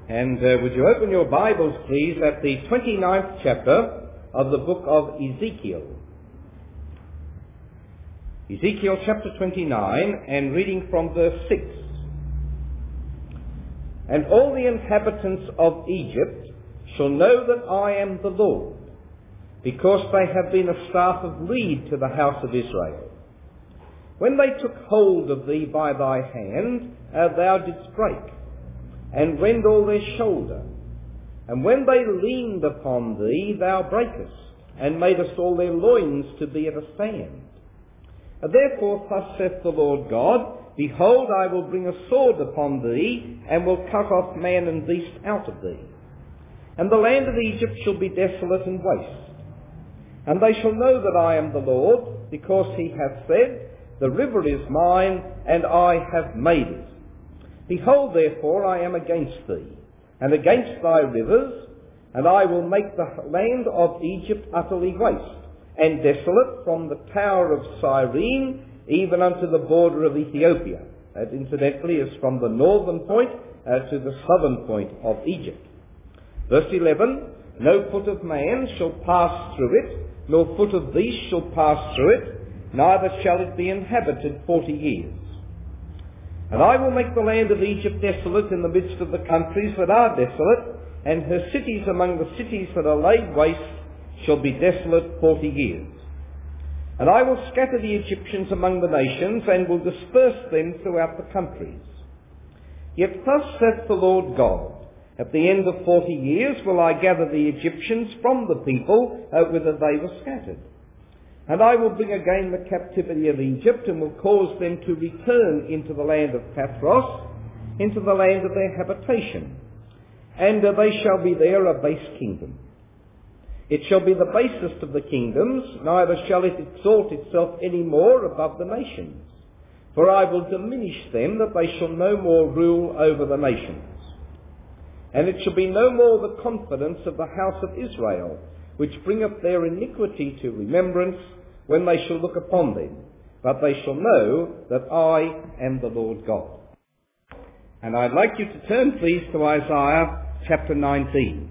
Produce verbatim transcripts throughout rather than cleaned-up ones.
And uh, would you open your Bibles, please, at the twenty-ninth chapter of the book of Ezekiel. Ezekiel chapter twenty-nine, and reading from verse six. And all the inhabitants of Egypt shall know that I am the Lord, because they have been a staff of reed to the house of Israel. When they took hold of thee by thy hand, uh, thou didst break, and rend all their shoulder. And when they leaned upon thee, thou breakest, and madest all their loins to be at a stand. And therefore thus saith the Lord God, Behold, I will bring a sword upon thee, and will cut off man and beast out of thee. And the land of Egypt shall be desolate and waste. And they shall know that I am the Lord, because he hath said, The river is mine, and I have made it. Behold, therefore, I am against thee, and against thy rivers, and I will make the land of Egypt utterly waste, and desolate from the tower of Cyrene, even unto the border of Ethiopia. That, incidentally, is from the northern point uh, to the southern point of Egypt. Verse eleven, No foot of man shall pass through it, nor foot of beast shall pass through it, neither shall it be inhabited forty years. And I will make the land of Egypt desolate in the midst of the countries that are desolate, and her cities among the cities that are laid waste shall be desolate forty years. And I will scatter the Egyptians among the nations, and will disperse them throughout the countries. Yet thus saith the Lord God, At the end of forty years will I gather the Egyptians from the people uh, whither they were scattered. And I will bring again the captivity of Egypt, and will cause them to return into the land of Pathros, into the land of their habitation. And uh, they shall be there a base kingdom. It shall be the basest of the kingdoms, neither shall it exalt itself any more above the nations. For I will diminish them, that they shall no more rule over the nations. And it shall be no more the confidence of the house of Israel, which bringeth their iniquity to remembrance, when they shall look upon them. But they shall know that I am the Lord God. And I'd like you to turn, please, to Isaiah chapter nineteen.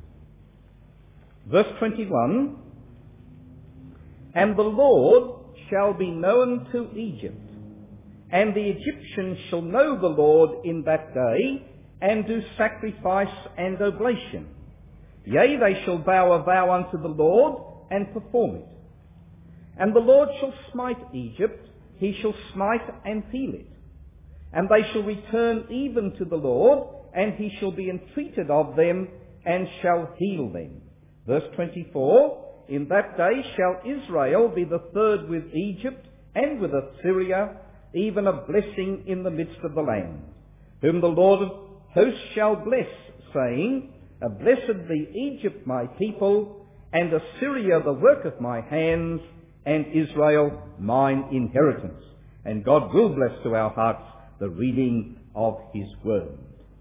Verse twenty-one, And the Lord shall be known to Egypt, and the Egyptians shall know the Lord in that day, and do sacrifice and oblation. Yea, they shall vow a vow unto the Lord, and perform it. And the Lord shall smite Egypt, he shall smite and heal it. And they shall return even to the Lord, and he shall be entreated of them, and shall heal them. Verse twenty-four, In that day shall Israel be the third with Egypt, and with Assyria, even a blessing in the midst of the land, whom the Lord of hosts shall bless, saying, Blessed be Egypt my people, and Assyria the work of my hands, and Israel mine inheritance. And God will bless to our hearts the reading of his word.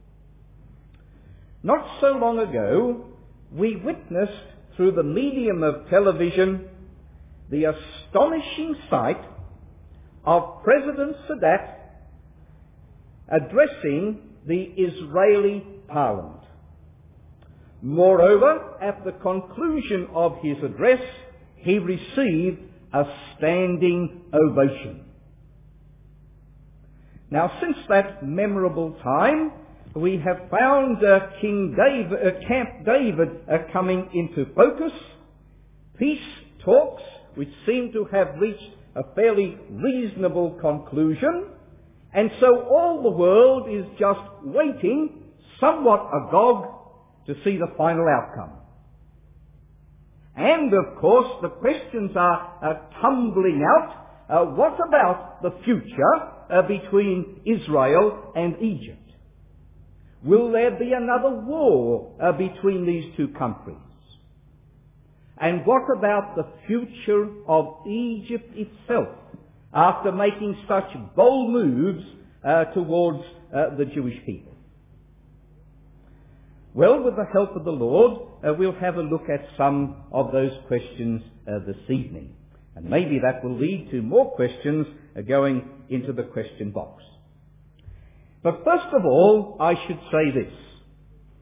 Not so long ago, we witnessed through the medium of television the astonishing sight of President Sadat addressing the Israeli parliament. Moreover, at the conclusion of his address, he received a standing ovation. Now, since that memorable time, we have found uh, King David, uh, Camp David uh, coming into focus, peace talks, which seem to have reached a fairly reasonable conclusion, and so all the world is just waiting, somewhat agog, to see the final outcome. And, of course, the questions are uh, tumbling out. Uh, what about the future uh, between Israel and Egypt? Will there be another war uh, between these two countries? And what about the future of Egypt itself after making such bold moves uh, towards uh, the Jewish people? Well, with the help of the Lord, uh, we'll have a look at some of those questions uh, this evening. And maybe that will lead to more questions uh, going into the question box. But first of all, I should say this.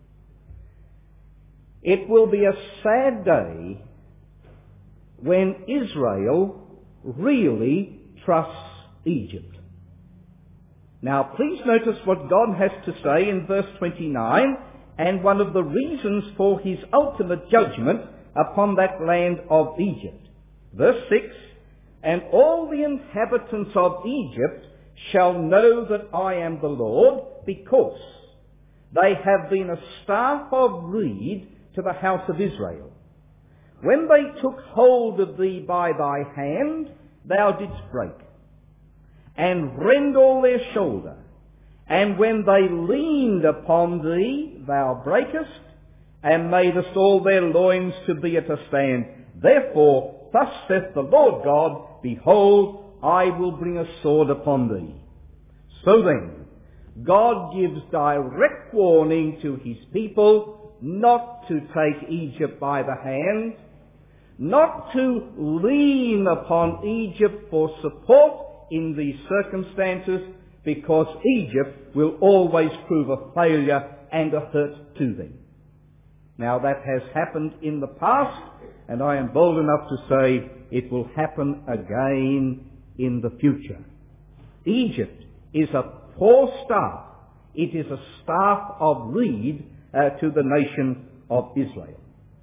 It will be a sad day when Israel really trusts Egypt. Now, please notice what God has to say in verse twenty-nine, and one of the reasons for his ultimate judgment upon that land of Egypt. Verse six, "And all the inhabitants of Egypt shall know that I am the Lord, because they have been a staff of reed to the house of Israel. When they took hold of thee by thy hand, thou didst break, and rend all their shoulder. And when they leaned upon thee, thou breakest, and madest all their loins to be at a stand. Therefore, thus saith the Lord God, Behold, I will bring a sword upon thee." So then, God gives direct warning to his people not to take Egypt by the hand, not to lean upon Egypt for support in these circumstances, because Egypt will always prove a failure and a hurt to them. Now, that has happened in the past, and I am bold enough to say it will happen again in the future. Egypt is a poor staff. It is a staff of reed uh, to the nation of Israel.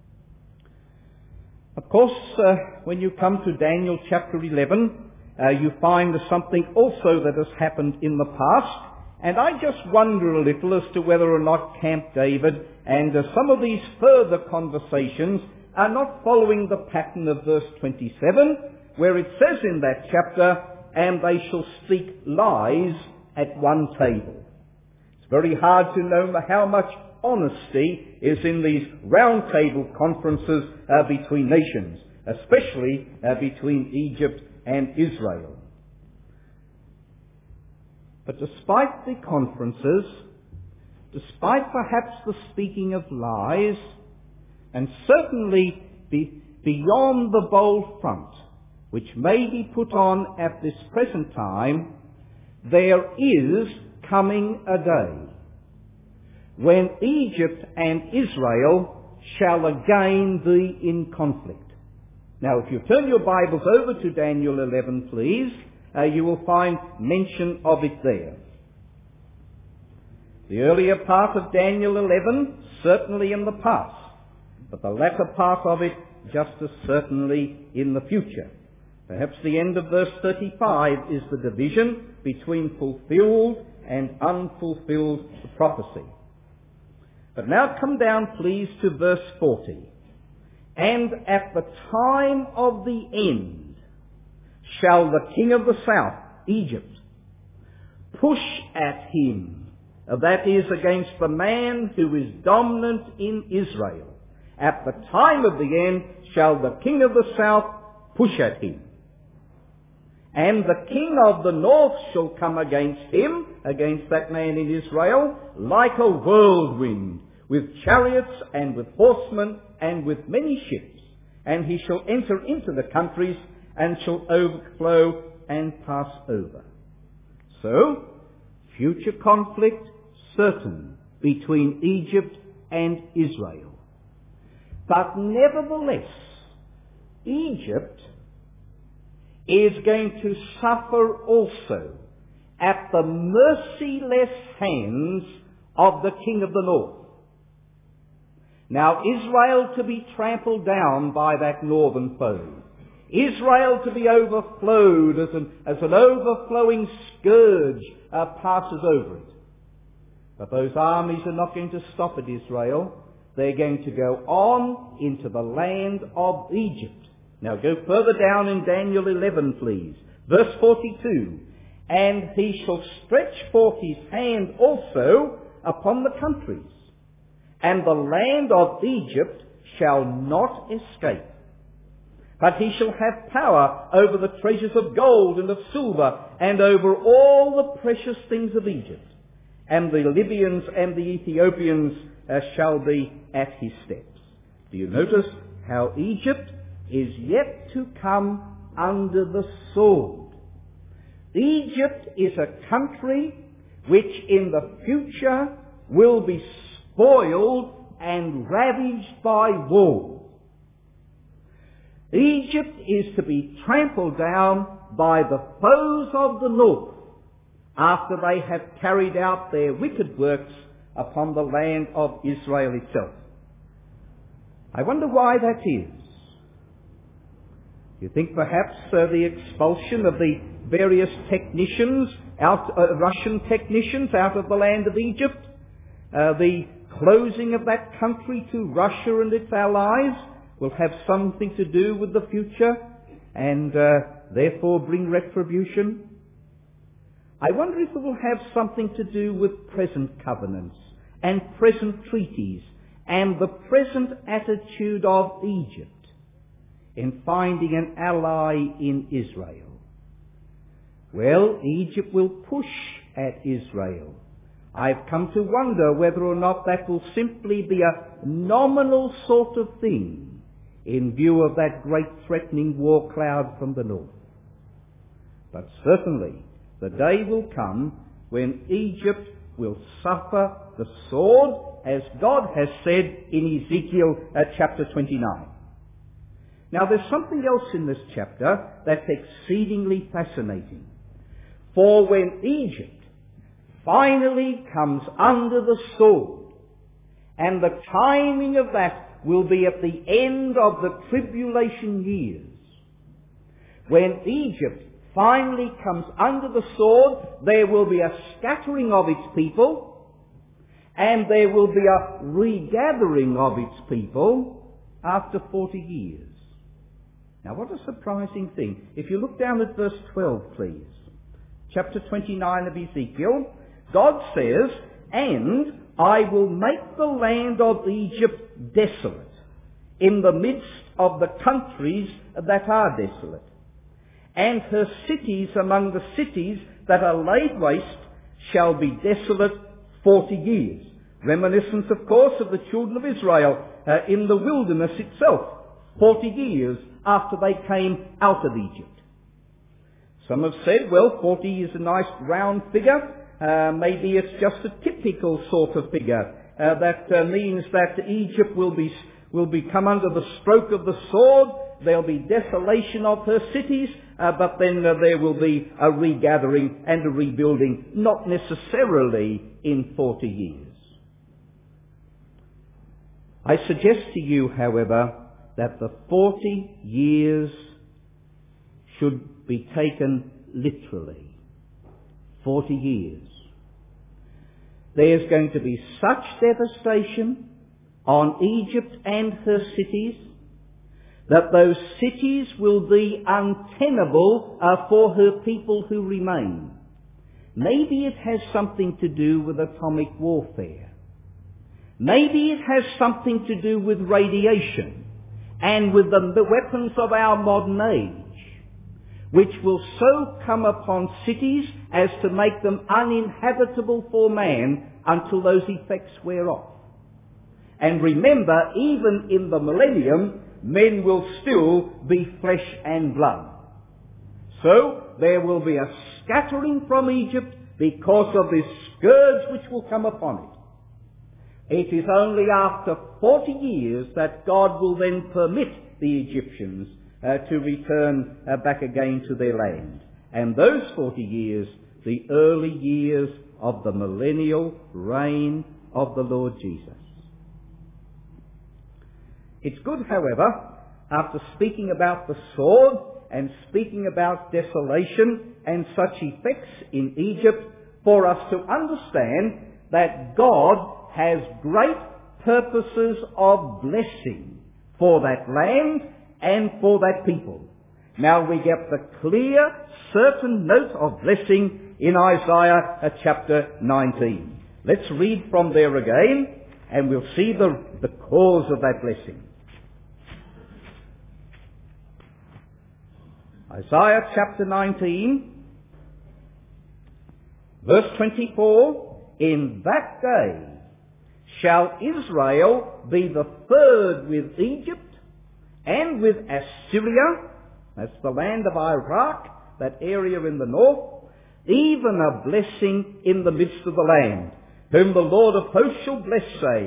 Of course, uh, when you come to Daniel chapter eleven, uh, you find something also that has happened in the past. And I just wonder a little as to whether or not Camp David and uh, some of these further conversations are not following the pattern of verse twenty-seven, where it says in that chapter, "And they shall speak lies at one table." It's very hard to know how much honesty is in these round table conferences uh, between nations, especially uh, between Egypt and Israel. But despite the conferences, despite perhaps the speaking of lies, and certainly be beyond the bold front which may be put on at this present time, there is coming a day when Egypt and Israel shall again be in conflict. Now, if you turn your Bibles over to Daniel eleven, please, uh, you will find mention of it there. The earlier part of Daniel eleven, certainly in the past, but the latter part of it just as certainly in the future. Perhaps the end of verse thirty-five is the division between fulfilled and unfulfilled prophecy. But now come down, please, to verse forty. "And at the time of the end shall the king of the south, Egypt, push at him," that is, against the man who is dominant in Israel. "At the time of the end shall the king of the south push at him. And the king of the north shall come against him," against that man in Israel, "like a whirlwind, with chariots and with horsemen and with many ships. And he shall enter into the countries and shall overflow and pass over." So, future conflict certain between Egypt and Israel. But nevertheless, Egypt is going to suffer also at the merciless hands of the king of the north. Now, Israel to be trampled down by that northern foe. Israel to be overflowed as an, as an overflowing scourge uh, passes over it. But those armies are not going to stop at Israel. They're going to go on into the land of Egypt. Now go further down in Daniel eleven, please. Verse forty-two. "And he shall stretch forth his hand also upon the countries, and the land of Egypt shall not escape. But he shall have power over the treasures of gold and of silver, and over all the precious things of Egypt. And the Libyans and the Ethiopians uh, shall be at his steps." Do you notice how Egypt is yet to come under the sword? Egypt is a country which in the future will be spoiled and ravaged by war. Egypt is to be trampled down by the foes of the north after they have carried out their wicked works upon the land of Israel itself. I wonder why that is. You think perhaps uh, the expulsion of the various technicians, out, uh, Russian technicians out of the land of Egypt, uh, the closing of that country to Russia and its allies will have something to do with the future and uh, therefore bring retribution? I wonder if it will have something to do with present covenants and present treaties and the present attitude of Egypt in finding an ally in Israel. Well, Egypt will push at Israel. I've come to wonder whether or not that will simply be a nominal sort of thing in view of that great threatening war cloud from the north. But certainly the day will come when Egypt will suffer the sword, as God has said in Ezekiel uh, chapter twenty-nine. Now there's something else in this chapter that's exceedingly fascinating. For when Egypt finally comes under the sword, and the timing of that will be at the end of the tribulation years, when Egypt finally comes under the sword, there will be a scattering of its people, and there will be a regathering of its people after forty years. Now what a surprising thing. If you look down at verse twelve, please. Chapter twenty-nine of Ezekiel, God says, "And I will make the land of Egypt desolate in the midst of the countries that are desolate, and her cities among the cities that are laid waste shall be desolate forty years. Reminiscence, of course, of the children of Israel uh, in the wilderness itself, forty years after they came out of Egypt. Some have said, well, forty is a nice round figure. Uh, maybe it's just a typical sort of figure uh, that uh, means that Egypt will be will become under the stroke of the sword. There'll be desolation of her cities, uh, but then uh, there will be a regathering and a rebuilding, not necessarily in forty years. I suggest to you, however, that the forty years should be taken literally. Forty years. There's going to be such devastation on Egypt and her cities that those cities will be untenable uh, for her people who remain. Maybe it has something to do with atomic warfare. Maybe it has something to do with radiation and with the, the weapons of our modern age, which will so come upon cities as to make them uninhabitable for man until those effects wear off. And remember, even in the millennium, men will still be flesh and blood. So there will be a scattering from Egypt because of this scourge which will come upon it. It is only after forty years that God will then permit the Egyptians uh, to return uh, back again to their land. And those forty years, the early years of the millennial reign of the Lord Jesus. It's good, however, after speaking about the sword and speaking about desolation and such effects in Egypt, for us to understand that God has great purposes of blessing for that land and for that people. Now we get the clear, certain note of blessing in Isaiah chapter nineteen. Let's read from there again, and we'll see the, the cause of that blessing. Isaiah chapter nineteen, verse twenty-four, "In that day shall Israel be the third with Egypt and with Assyria," that's the land of Iraq, that area in the north, "even a blessing in the midst of the land, whom the Lord of hosts shall bless, saying,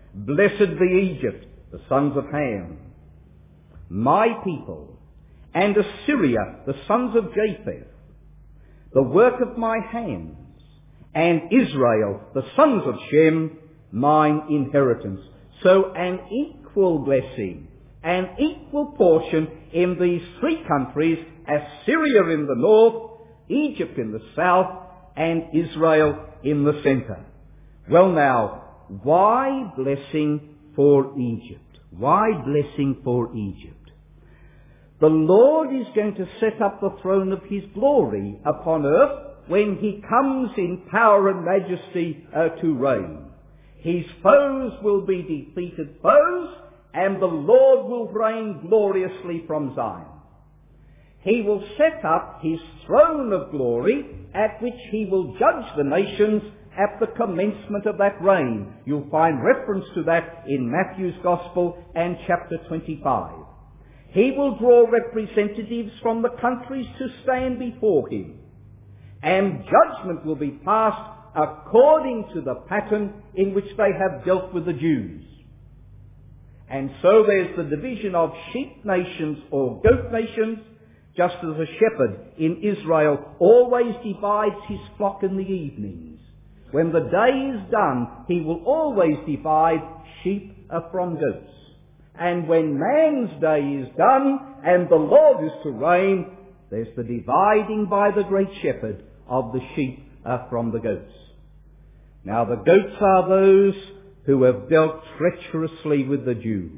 Blessed be Egypt, the sons of Ham, my people, and Assyria, the sons of Japheth, the work of my hands, and Israel, the sons of Shem, mine inheritance. So an equal blessing, an equal portion in these three countries, Assyria in the north, Egypt in the south, and Israel in the centre. Well now, why blessing for Egypt? Why blessing for Egypt? The Lord is going to set up the throne of his glory upon earth when he comes in power and majesty uh, to reign. His foes will be defeated foes, and the Lord will reign gloriously from Zion. He will set up his throne of glory at which he will judge the nations at the commencement of that reign. You'll find reference to that in Matthew's Gospel and chapter twenty-five. He will draw representatives from the countries to stand before him, and judgment will be passed according to the pattern in which they have dealt with the Jews. And so there's the division of sheep nations or goat nations, just as a shepherd in Israel always divides his flock in the evenings. When the day is done, he will always divide sheep from goats. And when man's day is done and the Lord is to reign, there's the dividing by the great shepherd of the sheep uh, from the goats. Now the goats are those who have dealt treacherously with the Jew.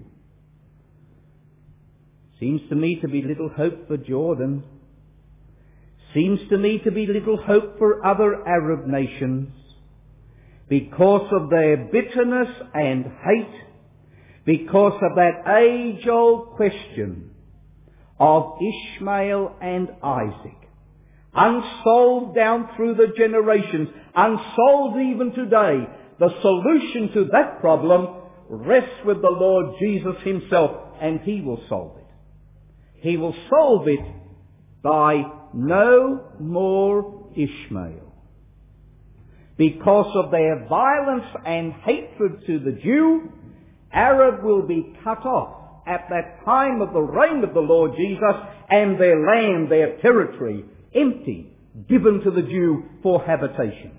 Seems to me to be little hope for Jordan. Seems to me to be little hope for other Arab nations because of their bitterness and hate, because of that age-old question of Ishmael and Isaac, unsolved down through the generations, unsolved even today. The solution to that problem rests with the Lord Jesus himself, and he will solve it. He will solve it by no more Ishmael. Because of their violence and hatred to the Jew, Arab will be cut off at that time of the reign of the Lord Jesus, and their land, their territory, empty, given to the Jew for habitation.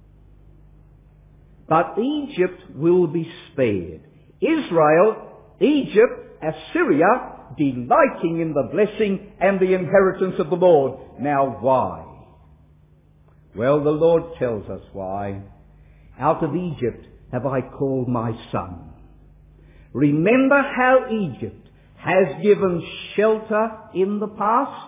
But Egypt will be spared. Israel, Egypt, Assyria, delighting in the blessing and the inheritance of the Lord. Now why? Well, the Lord tells us why. Out of Egypt have I called my son. Remember how Egypt has given shelter in the past?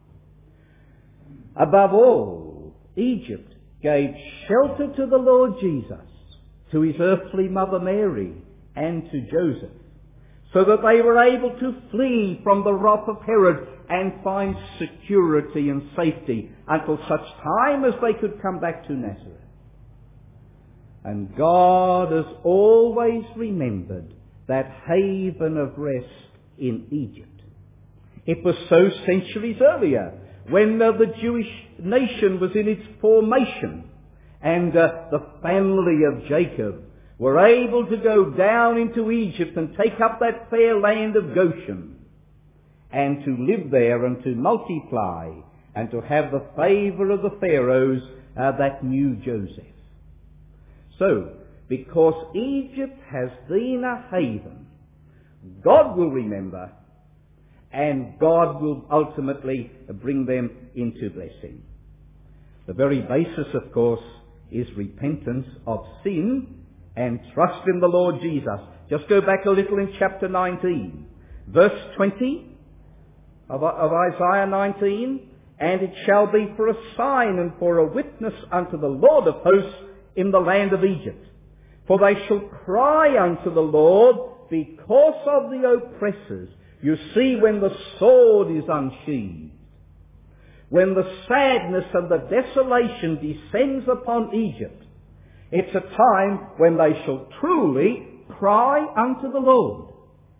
Above all, Egypt gave shelter to the Lord Jesus, to his earthly mother Mary, and to Joseph, so that they were able to flee from the wrath of Herod and find security and safety until such time as they could come back to Nazareth. And God has always remembered that haven of rest in Egypt. It was so centuries earlier, when uh, the Jewish nation was in its formation, and uh, the family of Jacob were able to go down into Egypt and take up that fair land of Goshen, and to live there and to multiply, and to have the favour of the Pharaohs uh, that knew Joseph. So, because Egypt has been a haven, God will remember, and God will ultimately bring them into blessing. The very basis, of course, is repentance of sin and trust in the Lord Jesus. Just go back a little in chapter nineteen, verse twenty of, of Isaiah nineteen, and it shall be for a sign and for a witness unto the Lord of hosts in the land of Egypt. For they shall cry unto the Lord because of the oppressors. You see, when the sword is unsheathed, when the sadness and the desolation descends upon Egypt, it's a time when they shall truly cry unto the Lord.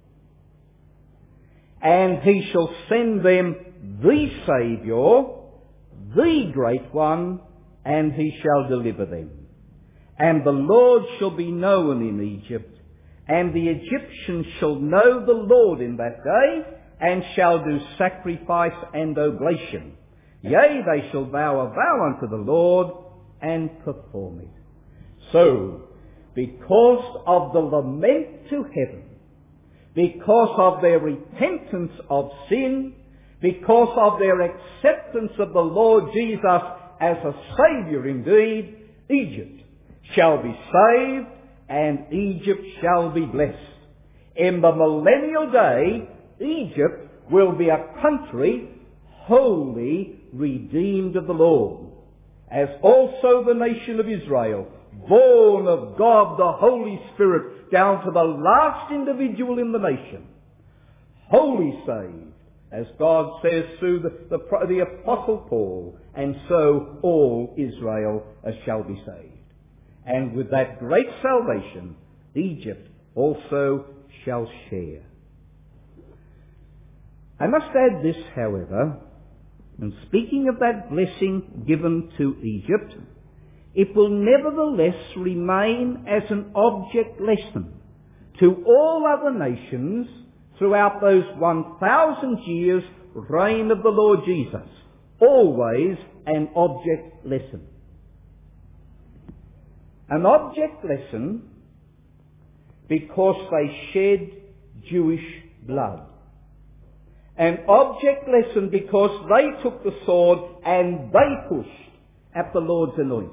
And he shall send them the Saviour, the Great One, and he shall deliver them. And the Lord shall be known in Egypt, And the Egyptians shall know the Lord in that day, and shall do sacrifice and oblation. Yea, they shall vow a vow unto the Lord, and perform it. So, because of the lament to heaven, because of their repentance of sin, because of their acceptance of the Lord Jesus as a Saviour indeed, Egypt shall be saved, and Egypt shall be blessed. In the millennial day, Egypt will be a country wholly redeemed of the Lord, as also the nation of Israel, born of God the Holy Spirit, down to the last individual in the nation, wholly saved, as God says through the, the, the Apostle Paul, and so all Israel shall be saved. And with that great salvation, Egypt also shall share. I must add this, however, and speaking of that blessing given to Egypt, it will nevertheless remain as an object lesson to all other nations throughout those one thousand years reign of the Lord Jesus. Always an object lesson. An object lesson because they shed Jewish blood. An object lesson because they took the sword and they pushed at the Lord's anointed.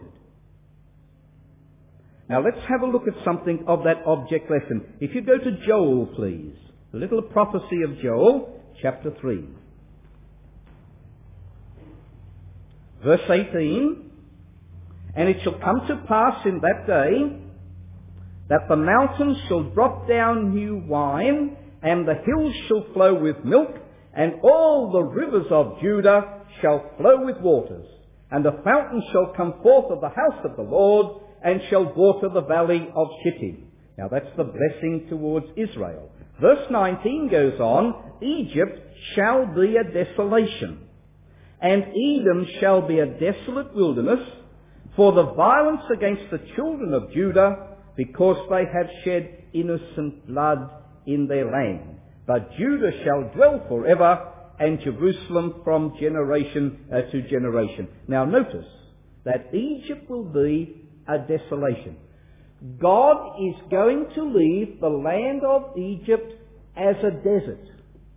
Now let's have a look at something of that object lesson. If you go to Joel, please. The little prophecy of Joel, chapter three. Verse eighteen. And it shall come to pass in that day that the mountains shall drop down new wine, and the hills shall flow with milk, and all the rivers of Judah shall flow with waters. And the fountains shall come forth of the house of the Lord, and shall water the valley of Shittim. Now that's the blessing towards Israel. Verse nineteen goes on, Egypt shall be a desolation, and Edom shall be a desolate wilderness, for the violence against the children of Judah, because they have shed innocent blood in their land. But Judah shall dwell forever, and Jerusalem from generation uh, to generation. Now notice that Egypt will be a desolation. God is going to leave the land of Egypt as a desert.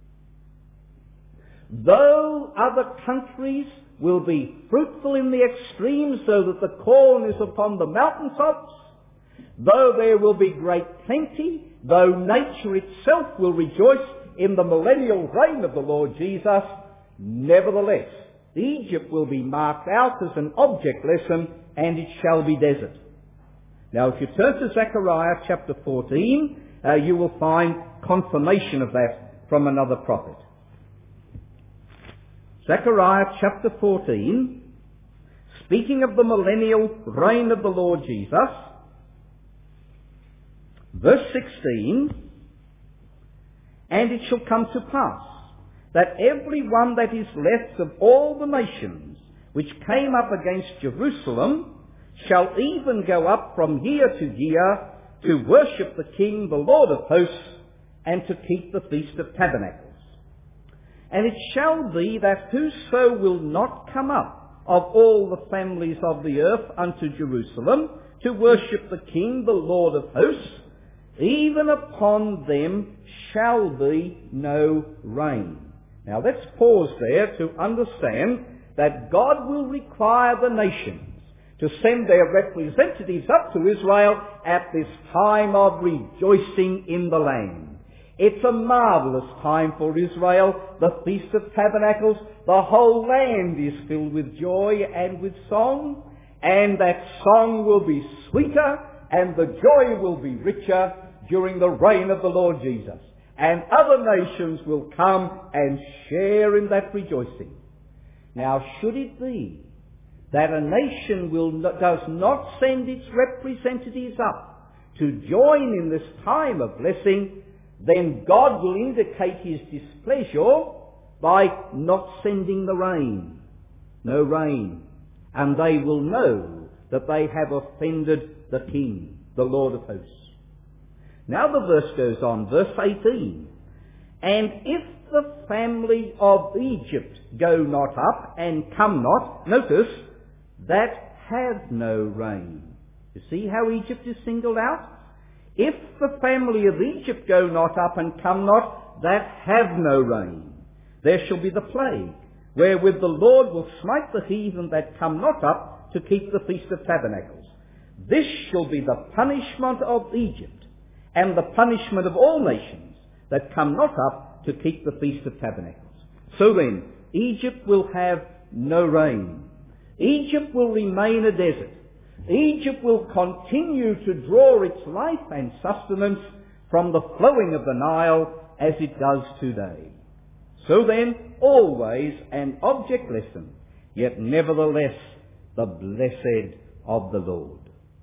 Though other countries will be fruitful in the extreme, so that the corn is upon the mountaintops, though there will be great plenty, though nature itself will rejoice in the millennial reign of the Lord Jesus, nevertheless, Egypt will be marked out as an object lesson, and it shall be desert. Now, if you turn to Zechariah chapter fourteen, uh, you will find confirmation of that from another prophet. Zechariah chapter fourteen, speaking of the millennial reign of the Lord Jesus, verse sixteen, and it shall come to pass that every one that is left of all the nations which came up against Jerusalem shall even go up from year to year to worship the King, the Lord of hosts, and to keep the Feast of Tabernacles. And it shall be that whoso will not come up of all the families of the earth unto Jerusalem to worship the King, the Lord of hosts, even upon them shall be no rain. Now let's pause there to understand that God will require the nations to send their representatives up to Israel at this time of rejoicing in the land. It's a marvellous time for Israel, the Feast of Tabernacles. The whole land is filled with joy and with song, and that song will be sweeter and the joy will be richer during the reign of the Lord Jesus. And other nations will come and share in that rejoicing. Now, should it be that a nation will not, does not send its representatives up to join in this time of blessing, then God will indicate his displeasure by not sending the rain. No rain. And they will know that they have offended the King, the Lord of hosts. Now the verse goes on, verse eighteen. And if the family of Egypt go not up and come not, notice, that have no rain. You see how Egypt is singled out? If the family of Egypt go not up and come not, that have no rain, there shall be the plague, wherewith the Lord will smite the heathen that come not up to keep the Feast of Tabernacles. This shall be the punishment of Egypt, and the punishment of all nations that come not up to keep the Feast of Tabernacles. So then, Egypt will have no rain. Egypt will remain a desert. Egypt will continue to draw its life and sustenance from the flowing of the Nile as it does today. So then, always an object lesson, yet nevertheless the blessed of the Lord.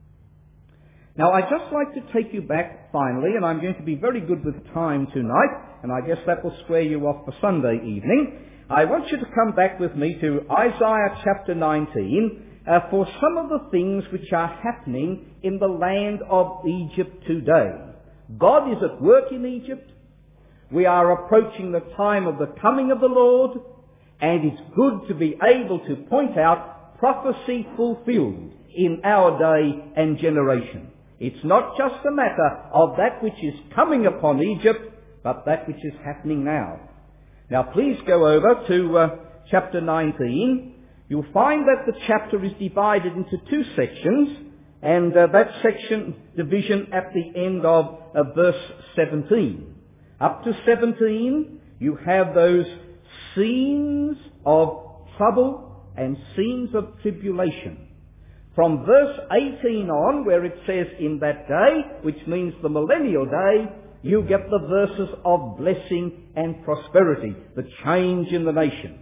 Now, I'd just like to take you back finally, and I'm going to be very good with time tonight, and I guess that will square you off for Sunday evening. I want you to come back with me to Isaiah chapter nineteen uh, for some of the things which are happening in the land of Egypt today. God is at work in Egypt. We are approaching the time of the coming of the Lord, and it's good to be able to point out prophecy fulfilled in our day and generation. It's not just a matter of that which is coming upon Egypt, but that which is happening now. Now please go over to uh, chapter nineteen. You'll find that the chapter is divided into two sections, and uh, that section division at the end of uh, verse seventeen. Up to seventeen, you have those scenes of trouble and scenes of tribulation. From verse eighteen on, where it says in that day, which means the millennial day, you get the verses of blessing and prosperity, the change in the nation.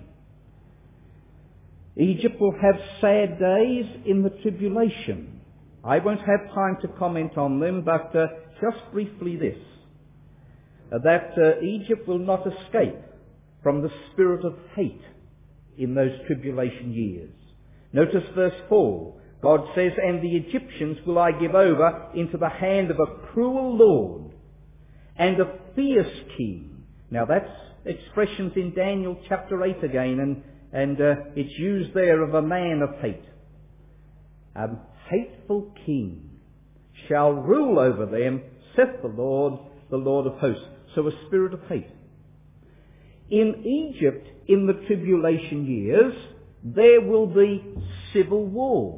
Egypt will have sad days in the tribulation. I won't have time to comment on them, but uh, just briefly this, uh, that uh, Egypt will not escape from the spirit of hate in those tribulation years. Notice verse four. God says, and the Egyptians will I give over into the hand of a cruel lord and a fierce king. Now that's expressions in Daniel chapter eight again, and, and uh, it's used there of a man of hate. A hateful king shall rule over them, saith the Lord, the Lord of hosts. So a spirit of hate. In Egypt, in the tribulation years, there will be civil war.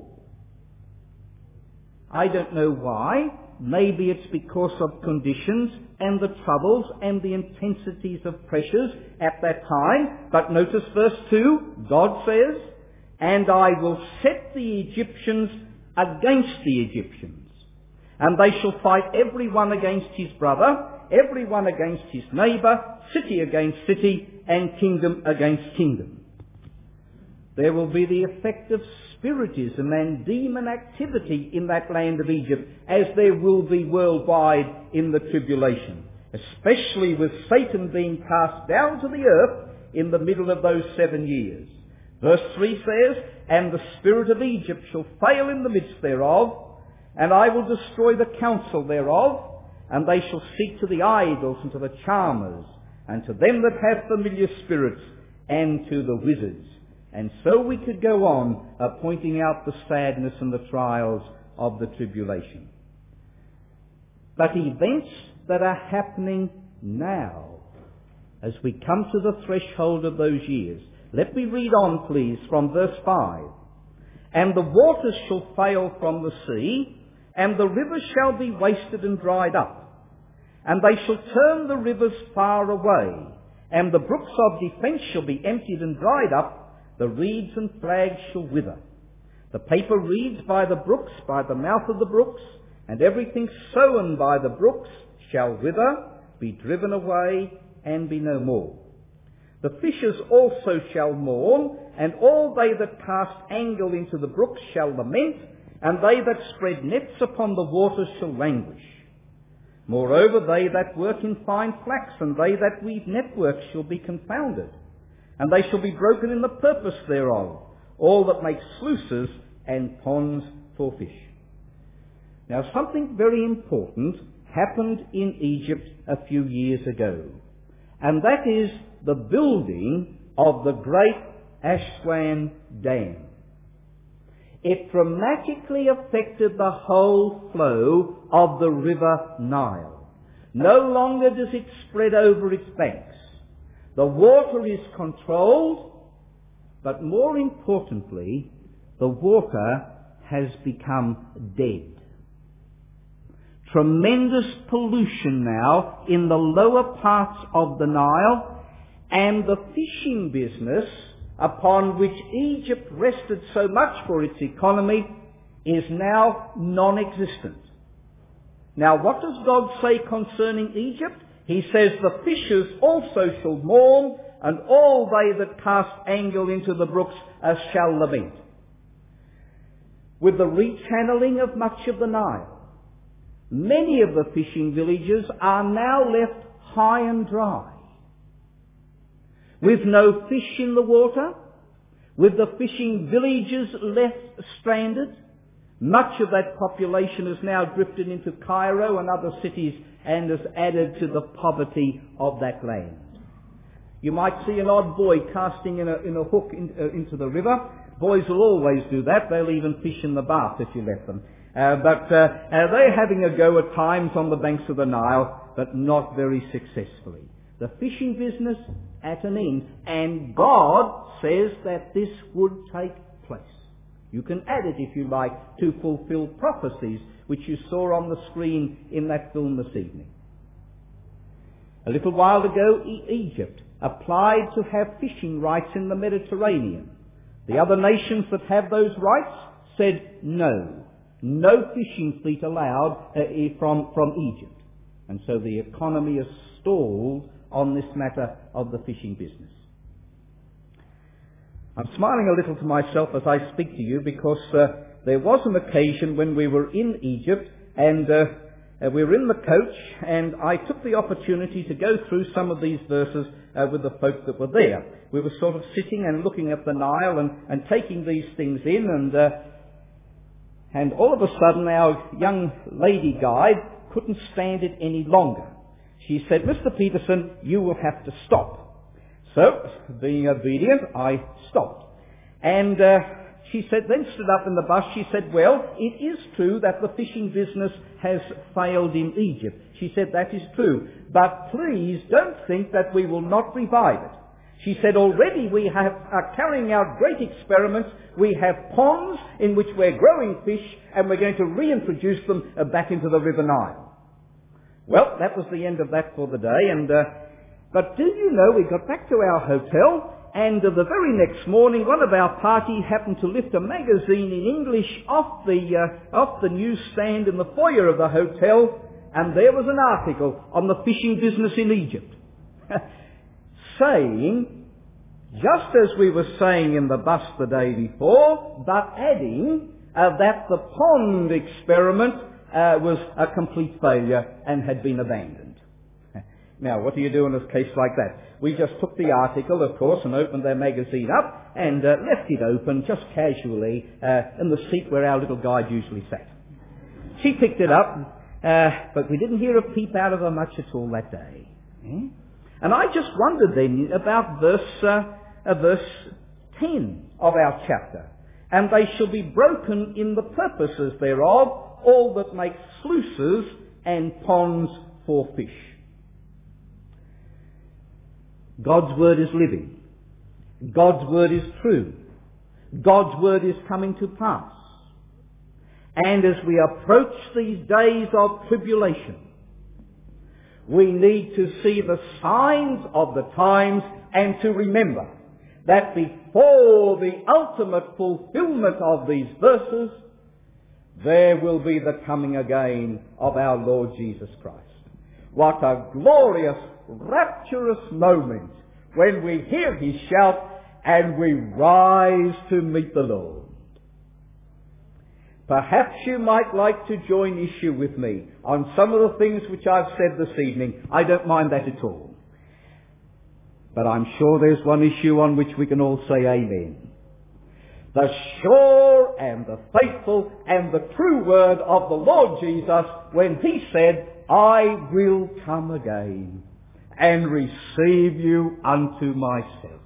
I don't know why. Maybe it's because of conditions and the troubles and the intensities of pressures at that time. But notice verse two, God says, and I will set the Egyptians against the Egyptians, and they shall fight every one against his brother, every one against his neighbour, city against city, and kingdom against kingdom. There will be the effect of spiritism and demon activity in that land of Egypt, as there will be worldwide in the tribulation, especially with Satan being cast down to the earth in the middle of those seven years. Verse three says, and the spirit of Egypt shall fail in the midst thereof, and I will destroy the counsel thereof, and they shall seek to the idols and to the charmers, and to them that have familiar spirits, and to the wizards. And so we could go on uh, pointing out the sadness and the trials of the tribulation. But events that are happening now, as we come to the threshold of those years. Let me read on, please, from verse five. And the waters shall fail from the sea, and the rivers shall be wasted and dried up. And they shall turn the rivers far away, and the brooks of defence shall be emptied and dried up. The reeds and flags shall wither. The paper reeds by the brooks, by the mouth of the brooks, and everything sown by the brooks shall wither, be driven away, and be no more. The fishers also shall mourn, and all they that cast angle into the brooks shall lament, and they that spread nets upon the waters shall languish. Moreover, they that work in fine flax, and they that weave networks shall be confounded, and they shall be broken in the purpose thereof, all that make sluices and ponds for fish. Now something very important happened in Egypt a few years ago. And that is the building of the great Aswan Dam. It dramatically affected the whole flow of the River Nile. No longer does it spread over its banks. The water is controlled, but more importantly, the water has become dead. Tremendous pollution now in the lower parts of the Nile, and the fishing business upon which Egypt rested so much for its economy is now non-existent. Now, what does God say concerning Egypt? He says, the fishers also shall mourn, and all they that cast angle into the brooks uh, shall lament. With the rechanneling of much of the Nile, many of the fishing villages are now left high and dry, with no fish in the water, with the fishing villages left stranded. Much of that population has now drifted into Cairo and other cities and has added to the poverty of that land. You might see an odd boy casting in a, in a hook in, uh, into the river. Boys will always do that. They'll even fish in the bath if you let them. Uh, but uh, uh, they're having a go at times on the banks of the Nile, but not very successfully. The fishing business at an end. And God says that this would take place. You can add it, if you like, to fulfill prophecies which you saw on the screen in that film this evening. A little while ago, e- Egypt applied to have fishing rights in the Mediterranean. The other nations that have those rights said no. No fishing fleet allowed uh, from, from Egypt. And so the economy is stalled on this matter of the fishing business. I'm smiling a little to myself as I speak to you because uh, there was an occasion when we were in Egypt and uh, uh, we were in the coach, and I took the opportunity to go through some of these verses uh, with the folk that were there. We were sort of sitting and looking at the Nile and, and taking these things in, and uh, and all of a sudden our young lady guide couldn't stand it any longer. She said, "Mister Peterson, you will have to stop." So, being obedient, I stopped. And uh, she said, then stood up in the bus, she said, "Well, it is true that the fishing business has failed in Egypt." She said, "That is true. But please don't think that we will not revive it." She said, "Already we have, are carrying out great experiments. We have ponds in which we're growing fish, and we're going to reintroduce them uh, back into the River Nile." Well, that was the end of that for the day. And uh, but do you know, we got back to our hotel, and uh, the very next morning, one of our party happened to lift a magazine in English off the uh, off the newsstand in the foyer of the hotel, and there was an article on the fishing business in Egypt, saying, just as we were saying in the bus the day before, but adding uh, that the pond experiment uh, was a complete failure and had been abandoned. Now, what do you do in a case like that? We just took the article, of course, and opened their magazine up and uh, left it open just casually uh, in the seat where our little guide usually sat. She picked it up, uh, but we didn't hear a peep out of her much at all that day. Eh? And I just wondered then about verse, uh, uh, verse ten of our chapter. "And they shall be broken in the purposes thereof, all that make sluices and ponds for fish." God's word is living. God's word is true. God's word is coming to pass. And as we approach these days of tribulation, we need to see the signs of the times and to remember that before the ultimate fulfillment of these verses, there will be the coming again of our Lord Jesus Christ. What a glorious, rapturous moment when we hear his shout and we rise to meet the Lord. Perhaps you might like to join issue with me on some of the things which I've said this evening. I don't mind that at all. But I'm sure there's one issue on which we can all say amen. The sure and the faithful and the true word of the Lord Jesus when he said, I will come again and receive you unto myself.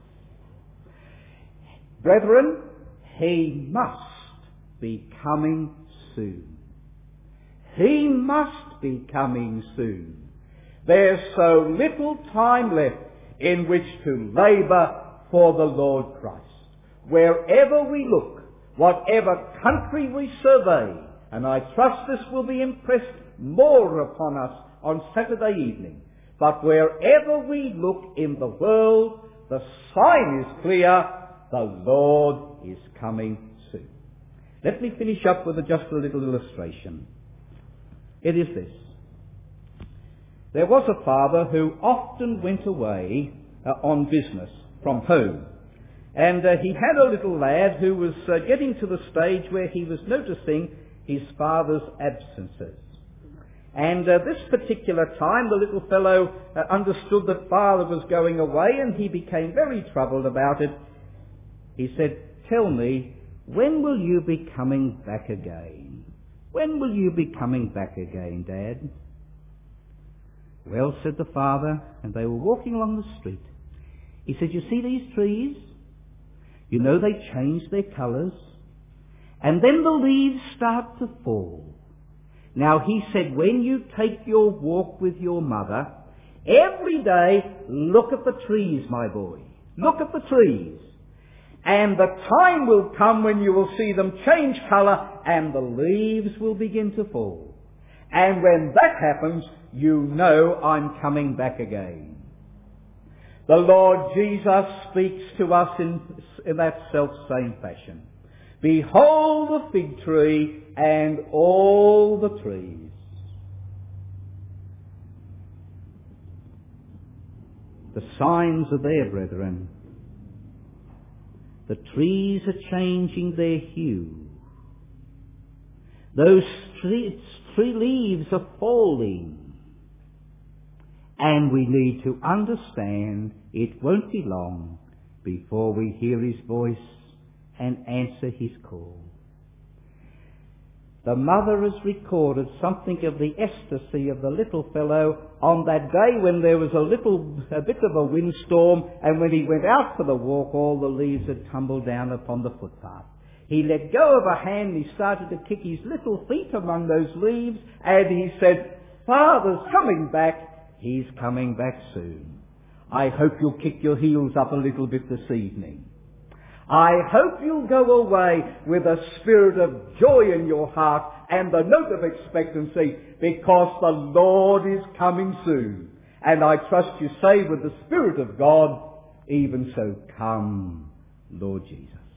Brethren, he must be coming soon. He must be coming soon. There's so little time left in which to labour for the Lord Christ. Wherever we look, whatever country we survey, and I trust this will be impressed more upon us on Saturday evening, but wherever we look in the world, the sign is clear, the Lord is coming soon. Let me finish up with just a little illustration. It is this. There was a father who often went away uh, on business from home. And uh, he had a little lad who was uh, getting to the stage where he was noticing his father's absences. And uh, this particular time, the little fellow uh, understood that father was going away, and he became very troubled about it. He said, "Tell me, when will you be coming back again? When will you be coming back again, Dad?" "Well," said the father, and they were walking along the street. He said, "You see these trees? You know they change their colours, and then the leaves start to fall. Now," he said, "when you take your walk with your mother, every day look at the trees, my boy. Look at the trees. And the time will come when you will see them change colour and the leaves will begin to fall. And when that happens, you know I'm coming back again." The Lord Jesus speaks to us in, in that self-same fashion. "Behold the fig tree and all the trees." The signs are there, brethren. The trees are changing their hue. Those tree, tree leaves are falling. And we need to understand it won't be long before we hear his voice and answer his call. The mother has recorded something of the ecstasy of the little fellow on that day when there was a little, a bit of a windstorm, and when he went out for the walk, all the leaves had tumbled down upon the footpath. He let go of a hand, he started to kick his little feet among those leaves, and he said, "Father's coming back. He's coming back soon. I hope you'll kick your heels up a little bit this evening. I hope you'll go away with a spirit of joy in your heart and the note of expectancy, because the Lord is coming soon. And I trust you say with the Spirit of God, even so come, Lord Jesus."